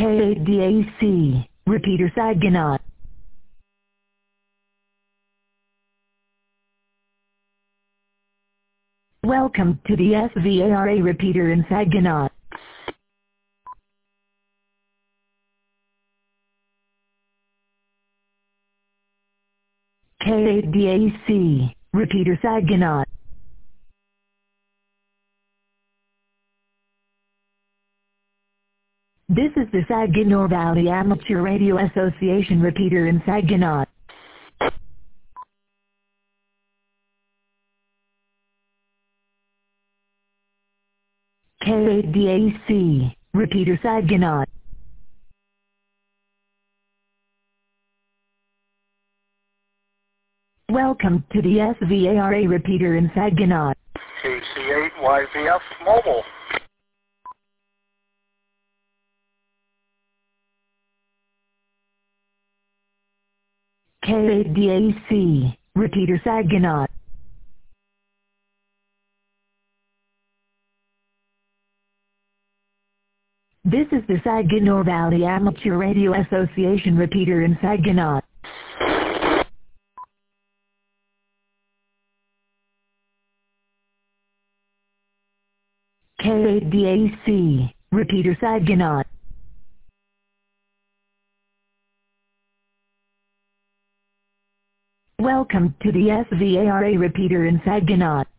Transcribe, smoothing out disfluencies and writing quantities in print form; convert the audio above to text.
KADAC, repeater Saginaw. Welcome to the SVARA repeater in Saginaw. KADAC, repeater Saginaw. This is the Saginaw Valley Amateur Radio Association repeater in Saginaw. KADAC, repeater Saginaw. Welcome to the SVARA repeater in Saginaw. KC8YVF Mobile. KADAC, repeater Saginaw. This is the Saginaw Valley Amateur Radio Association repeater in Saginaw. KADAC, repeater Saginaw. Welcome to the SVARA repeater in Saginaw.